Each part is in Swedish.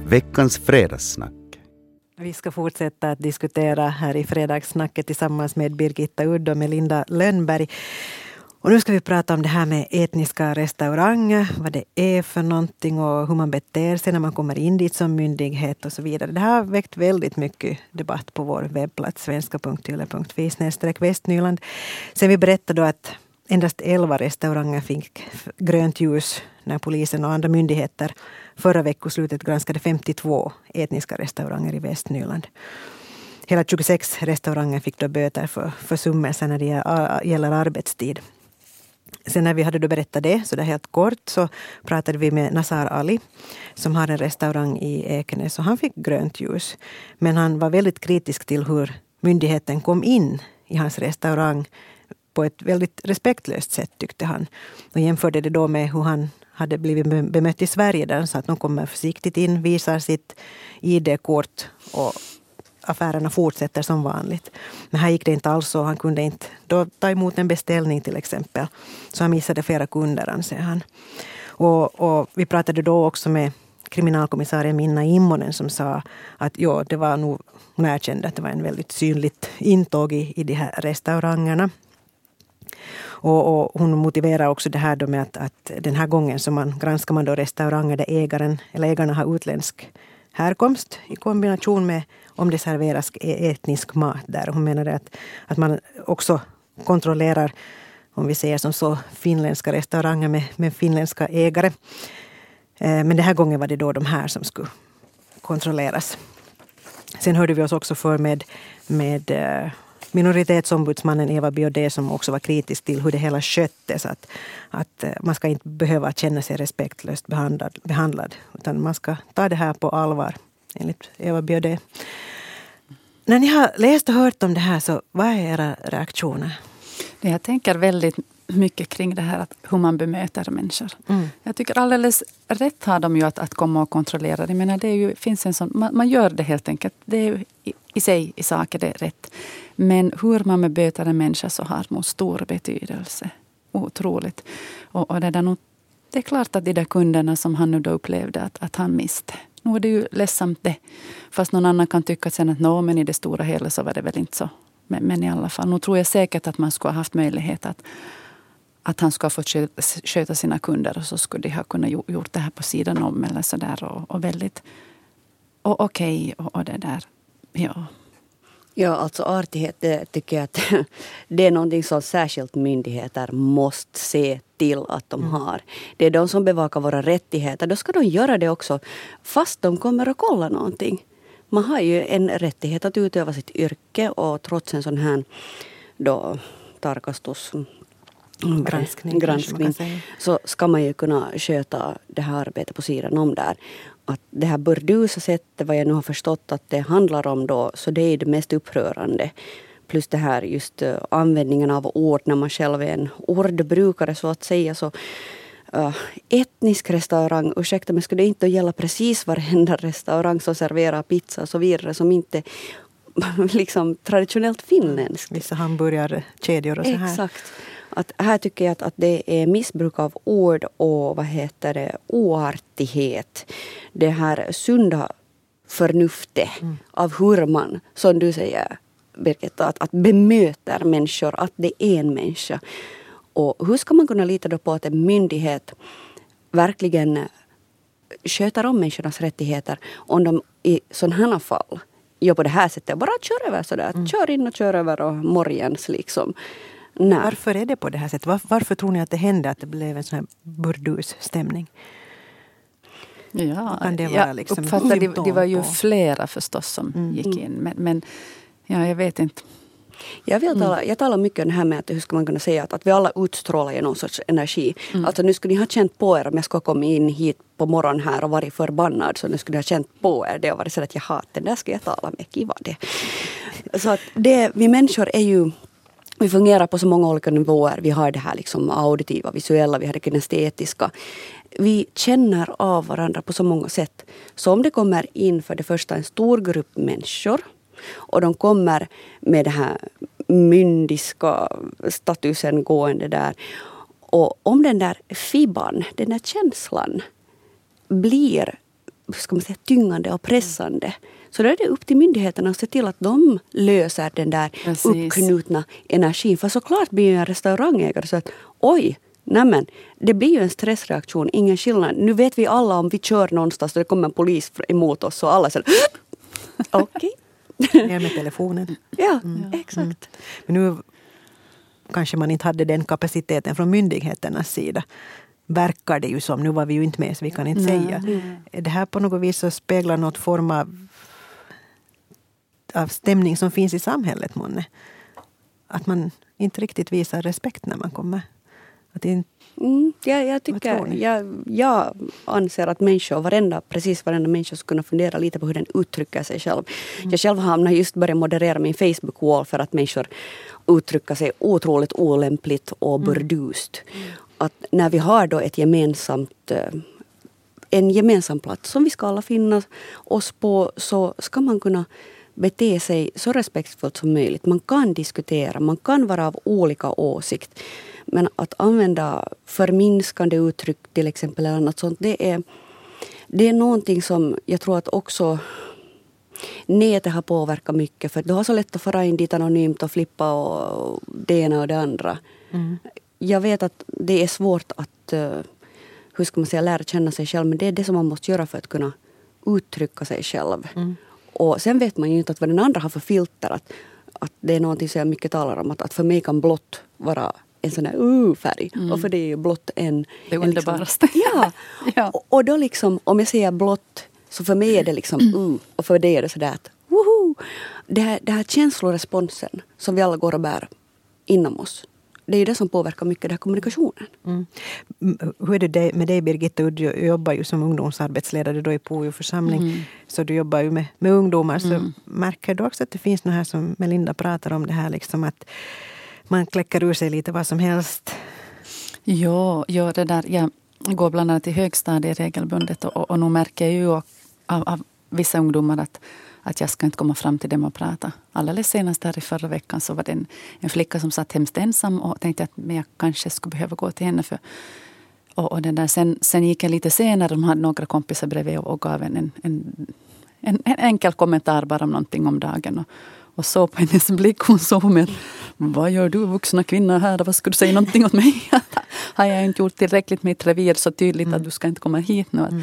Veckans fredagssnack. Vi ska fortsätta att diskutera här i fredagssnacket tillsammans med Birgitta Udd och Melinda Lönnberg. Och nu ska vi prata om det här med etniska restauranger, vad det är för någonting och hur man beter sig när man kommer in dit som myndighet och så vidare. Det här har väckt väldigt mycket debatt på vår webbplats svenska.yle.fi/Västnyland. Sen vi berättade då att endast 11 restauranger fick grönt ljus när polisen och andra myndigheter förra veckoslutet granskade 52 etniska restauranger i Västnyland. Hela 26 restauranger fick då böter för försummelser när det gäller arbetstid. Sen när vi hade då berättat det, så det helt kort, så pratade vi med Nasar Ali som har en restaurang i Ekenäs och han fick grönt ljus. Men han var väldigt kritisk till hur myndigheten kom in i hans restaurang på ett väldigt respektlöst sätt tyckte han. Och jämförde det då med hur han hade blivit bemött i Sverige där så att de kommer försiktigt in, visar sitt ID-kort och affärerna fortsätter som vanligt. Men här gick det inte alls så. Han kunde inte då ta emot en beställning till exempel. Så han missade flera kunder, anser han. Och vi pratade då också med kriminalkommissarien Minna Immonen som sa att ja, det var nog närkända att det var en väldigt synligt intåg i de här restaurangerna. Och hon motiverar också det här då med att den här gången så granskar man då restauranger där ägarna har utländsk härkomst i kombination med om det serveras etnisk mat där. Hon menar att man också kontrollerar, om vi säger som så, finländska restauranger med finländska ägare. Men den här gången var det då de här som skulle kontrolleras. Sen hörde vi oss också för med minoritetsombudsmannen Eva Biodé som också var kritisk till hur det hela sköttes. Att man ska inte behöva känna sig respektlöst behandlad utan man ska ta det här på allvar enligt Eva Biodé. När ni har läst och hört om det här så vad är era reaktioner? Jag tänker väldigt mycket kring det här att hur man bemöter människor. Jag tycker alldeles rätt har de ju att komma och kontrollera. Jag menar, det är ju, finns en sån, man gör det helt enkelt. Det är ju i sig i sak är det rätt. Men hur man bemöter en människa så har nog stor betydelse. Otroligt. Och det är klart att de där kunderna som han nu då upplevde att han miste. Nu är det ju ledsamt det. Fast någon annan kan tycka sen att men i det stora hela så var det väl inte så. Men i alla fall, nu tror jag säkert att man skulle ha haft möjlighet att han skulle ha fått sköta sina kunder och så skulle de ha kunnat gjort det här på sidan om eller sådär och väldigt okej och det där, ja. Ja, alltså artighet, det tycker jag att det är någonting som särskilt myndigheter måste se till att de har. Det är de som bevakar våra rättigheter. Då ska de göra det också fast de kommer att kolla någonting. Man har ju en rättighet att utöva sitt yrke och trots en sån här då granskning så ska man ju kunna sköta det här arbetet på sidan om där. Att det här burdusa sättet, vad jag nu har förstått att det handlar om då, så det är det mest upprörande. Plus det här just användningen av ord när man själv är en ordbrukare så att säga. Så etnisk restaurang, ursäkta men skulle det inte gälla precis varenda restaurang som serverar pizza och så vidare som inte liksom traditionellt finländskt. Vissa hamburgarkedjor och så här. Exakt. Att här tycker jag att det är missbruk av ord och oartighet. Det här sunda förnuftet av hur man, som du säger Birgitta, att bemöter människor, att det är en människa. Och hur ska man kunna lita då på att en myndighet verkligen sköter om människornas rättigheter om de i sådana här fall gör på det här sättet. Bara kör över sådär. Kör in och kör över och morgens liksom. Nej. Varför är det på det här sättet? Varför tror ni att det hände att det blev en sån här burdusstämning? Ja, kan det vara liksom uppfattade det var ju flera förstås som gick in. Men ja, jag vet inte. Jag talar mycket om det här med att hur ska man kunna säga att vi alla utstrålar ju någon sorts energi. Alltså nu skulle ni ha känt på er om jag ska komma in hit på morgonen här och varit förbannad så nu skulle ni ha känt på er det och varit så att jag hatar den där ska jag tala med. Kiva det. Så att vi människor är ju vi fungerar på så många olika nivåer. Vi har det här liksom auditiva, visuella, vi har det kinestetiska. Vi känner av varandra på så många sätt. Så om det kommer in för det första en stor grupp människor och de kommer med det här myndiska statusen gående där. Och om den där fibban, den där känslan blir ska man säga, tyngande och pressande. Så då är det upp till myndigheterna att se till att de löser den där uppknutna energin. För såklart blir ju en restaurangägare så att oj, nämen, det blir ju en stressreaktion, ingen skillnad. Nu vet vi alla om vi kör någonstans och det kommer en polis emot oss och alla säger okej. Ner med telefonen. Ja, exakt. Men nu kanske man inte hade den kapaciteten från myndigheternas sida. Verkar det ju som, nu var vi ju inte med så vi kan inte säga. Är det här på något vis så speglar något form av stämning som finns i samhället, månne? Att man inte riktigt visar respekt när man kommer. Att inte, jag tycker, jag anser att precis varenda människa ska kunna fundera lite på hur den uttrycker sig själv. Jag själv har just börjat moderera min Facebook-wall för att människor uttrycker sig otroligt olämpligt och burdust. Att när vi har då en gemensam plats som vi ska alla finna oss på, så ska man kunna bete sig så respektfullt som möjligt. Man kan diskutera, man kan vara av olika åsikt. Men att använda förminskande uttryck till exempel eller något sånt, det är någonting som jag tror att också nätet har påverkat mycket. För du har så lätt att föra in dit anonymt och flippa och det ena och det andra. Jag vet att det är svårt att lära känna sig själv, men det är det som man måste göra för att kunna uttrycka sig själv. Och sen vet man ju inte att vad den andra har för filter, att det är någonting som jag mycket talar om, att för mig kan blått vara en sån här färg, och för det är ju blått det underbaraste. Liksom, ja. Och då liksom, om jag säger blått, så för mig är det liksom och för det är det sådär att woho! Det här känsloresponsen som vi alla går och bär inom oss. Det är ju det som påverkar mycket den här kommunikationen. Hur är det med dig, Birgitta? Du jobbar ju som ungdomsarbetsledare då i Pujo församling. Så du jobbar ju med ungdomar. Så märker du också att det finns något här som Melinda pratar om, det här liksom att man kläcker ur sig lite vad som helst? Ja, det där. Jag går bland annat i högstadiet regelbundet och nu märker jag ju av vissa ungdomar att jag ska inte komma fram till dem och prata. Alldeles senast här i förra veckan så var det en flicka som satt hemskt ensam och tänkte att jag kanske skulle behöva gå till henne. Och den där, sen gick jag lite senare, de hade några kompisar bredvid och gav en enkel kommentar bara om någonting om dagen. Och så på hennes blick hon såg med, vad gör du vuxna kvinna här? Vad ska du säga någonting åt mig? Har jag inte gjort tillräckligt med ett revir så tydligt att du ska inte komma hit nu?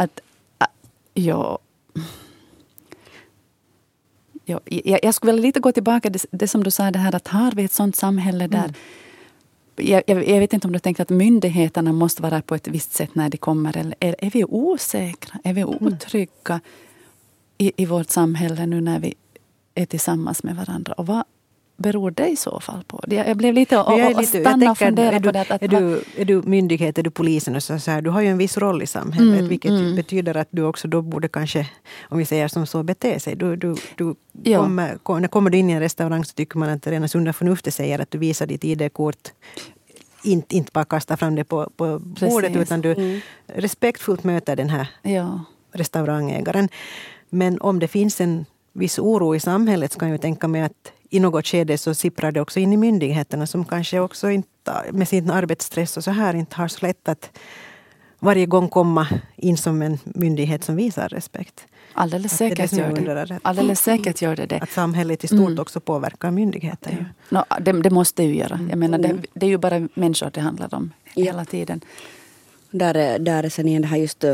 Jag skulle vilja lite gå tillbaka till det som du sa, det här att har vi ett sånt samhälle där jag vet inte om du tänker att myndigheterna måste vara på ett visst sätt när de kommer, eller är vi osäkra, är vi otrygga i vårt samhälle nu när vi är tillsammans med varandra, och vad beror det i så fall på? Jag blev lite och stanna och fundera på det. Är du myndighet, är du polisen och så här, du har ju en viss roll i samhället, vilket betyder att du också då borde kanske, om vi säger som så, bete sig. Kommer du in i en restaurang så tycker man att rena sunda förnuftet säger att du visar ditt ID-kort, inte bara kasta fram det på bordet, utan du respektfullt möter den här restaurangägaren. Men om det finns en viss oro i samhället så kan jag tänka mig att i något skede så sipprar det också in i myndigheterna som kanske också inte med sin arbetsstress och så här inte har så lätt att varje gång komma in som en myndighet som visar respekt. Alldeles säkert gör det. Alldeles säkert gör det. Att samhället i stort också påverkar myndigheter. Det måste ju göra. Jag menar, det är ju bara människor det handlar om hela tiden. Där är sen igen det här just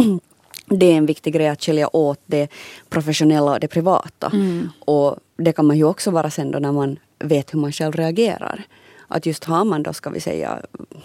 det är en viktig grej att skilja åt det professionella och det privata. Och det kan man ju också vara sen då när man vet hur man själv reagerar. Att just har man då, ska vi säga,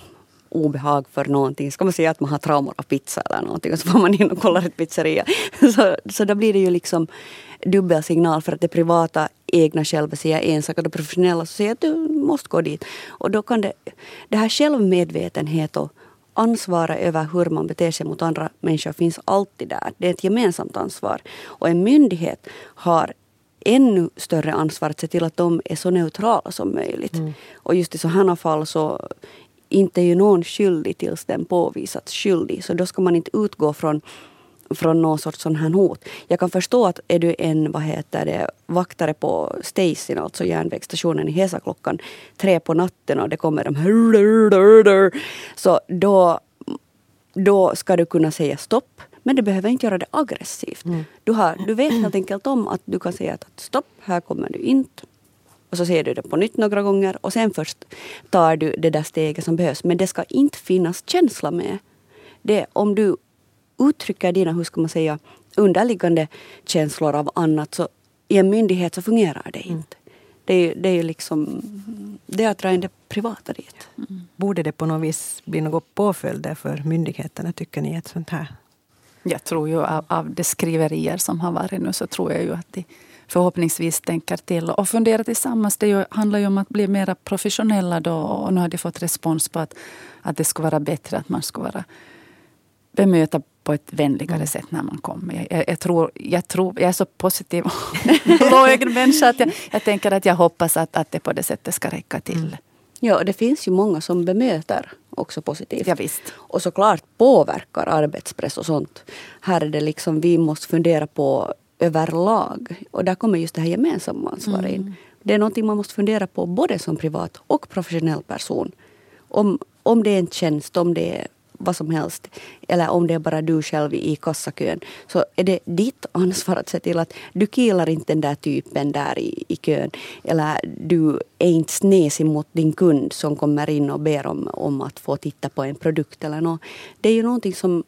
obehag för någonting. Ska man säga att man har traumor av pizza eller någonting och så får man in och kollar ett pizzeria. Så då blir det ju liksom dubbel signal, för att det privata egna själva säger en sak och det professionella så säger att du måste gå dit. Och då kan det här självmedvetenhet och ansvara över hur man beter sig mot andra människor finns alltid där. Det är ett gemensamt ansvar. Och en myndighet har ännu större ansvar att se till att de är så neutrala som möjligt. Och just i sådana fall så inte är ju någon skyldig tills den påvisats skyldig. Så då ska man inte utgå från någon sorts sån här hot. Jag kan förstå att är du en vaktare på Station, alltså järnvägsstationen i Hesa klockan 3 på natten och det kommer de här, så då ska du kunna säga stopp. Men det behöver inte göra det aggressivt. Du vet helt enkelt om att du kan säga att stopp, här kommer du inte. Och så säger du det på nytt några gånger. Och sen först tar du det där steget som behövs. Men det ska inte finnas känsla med det. Om du uttrycker dina, hur ska man säga, underliggande känslor av annat, så i en myndighet så fungerar det inte. Det är ju liksom, det är att dra in det privata dit. Borde det på något vis bli något påföljder för myndigheterna, tycker ni, ett sånt här? Jag tror ju av de skriverier som har varit nu, så tror jag ju att de förhoppningsvis tänker till och funderar tillsammans. Det handlar ju om att bli mer professionella då, och nu har de fått respons på att det ska vara bättre, att man ska vara bemöta på ett vänligare sätt när man kommer. Jag är så positiv och låg människa att jag tänker att jag hoppas att det på det sättet ska räcka till. Ja, det finns ju många som bemöter också positivt. Ja, visst. Och såklart påverkar arbetspress och sånt. Här är det liksom, vi måste fundera på överlag. Och där kommer just det här gemensamma ansvar in. Det är någonting man måste fundera på både som privat och professionell person. Om det är en tjänst, om det är vad som helst, eller om det är bara du själv i kassakön, så är det ditt ansvar att se till att du killar inte den där typen där i kön, eller du är inte snesig mot din kund som kommer in och ber om att få titta på en produkt eller något. Det är ju någonting som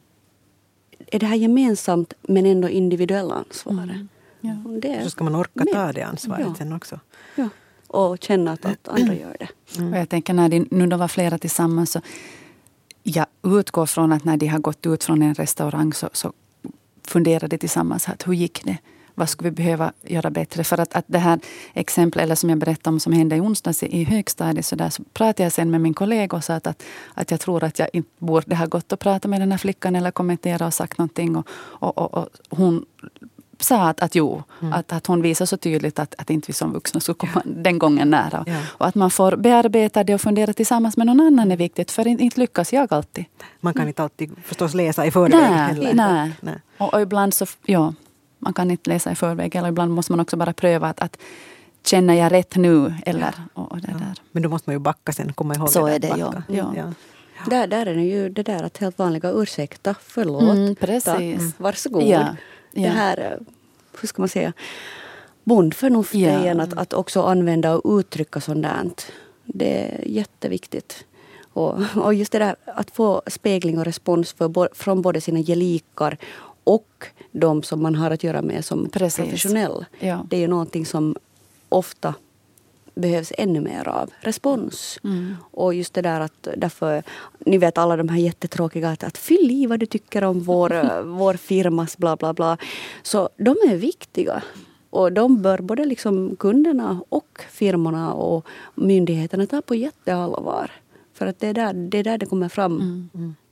är det här gemensamt men ändå individuella ansvaret. Ja. Så ska man orka ta det ansvaret sen också. Ja. Och känna att andra gör det. Och jag tänker när de nu då var flera tillsammans, så jag utgår från att när de har gått ut från en restaurang så funderade tillsammans att hur gick det? Vad skulle vi behöva göra bättre? För att det här exemplet, eller som jag berättade om, som hände i onsdags i högstadiet, så pratade jag sen med min kollega och sa att jag tror att jag inte borde ha gått och pratat med den här flickan eller kommenterat och sagt någonting. Och hon sa att hon visar så tydligt att inte vi som vuxna skulle komma den gången nära. Ja. Och att man får bearbeta det och fundera tillsammans med någon annan är viktigt. För inte lyckas jag alltid. Man kan inte alltid förstås läsa i förväg heller. Nej. Och ibland så, man kan inte läsa i förväg. Eller ibland måste man också bara pröva att känner jag rätt nu? Eller, och det där. Men då måste man ju backa sen, komma ihåg så det. Så är det, ja. Där är det ju det där att helt vanliga ursäkta, förlåt. Precis. Varsågod. Ja. Det här, hur ska man säga, bondförnuft igen, att också använda och uttrycka sånt där. Det är jätteviktigt. Och just det där att få spegling och respons från både sina gelikar och de som man har att göra med som professionell. Ja. Det är ju någonting som ofta behövs ännu mer av. Respons. Och just det där att därför, ni vet alla de här jättetråkiga att fyll i vad du tycker om vår firmas bla bla bla. Så de är viktiga. Och de bör både liksom kunderna och firmorna och myndigheterna ta på jätteallvar. För att det är där det kommer fram.